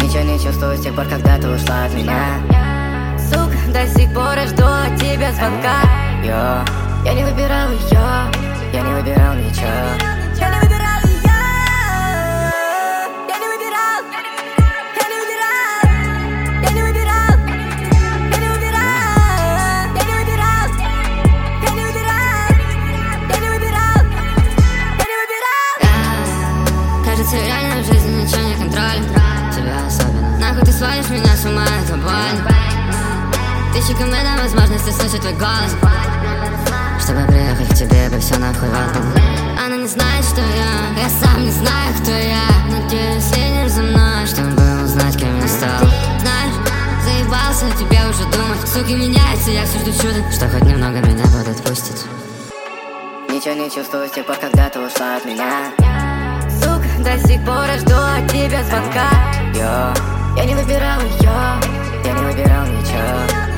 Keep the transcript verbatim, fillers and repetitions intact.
Ничего не чувствую с тех пор, когда ты ушла от меня. Сука, до сих пор я жду от тебя звонка. Йо, я не выбирал ее, я не выбирал ничего. Я не выбирал ее, я не выбирал, я не выбирал, я не выбирал, я не выбирал, я не выбирал, я не выбирал, я не выбирал, я не выбирал. Кажется, реально в жизни ничего не контролю. Тебя особенно. Нахуй ты сводишь меня с ума, это больно. Тысячи комедов, возможности слышать твой голос. Чтобы приехать к тебе, бы все нахуй отдал. Она не знает, что я, я сам не знаю, кто я. Надеюсь, следишь за мной, чтобы узнать, кем я стал. Знаешь, заебался о тебе уже думать. Суки меняются, я все жду чуда, что хоть немного меня подотпустит. Ничего не чувствую с тех пор, когда ты ушла от меня. Сука, до сих пор я жду от тебя звонка. Йо, я не выбирал ее, я не выбирал ничего.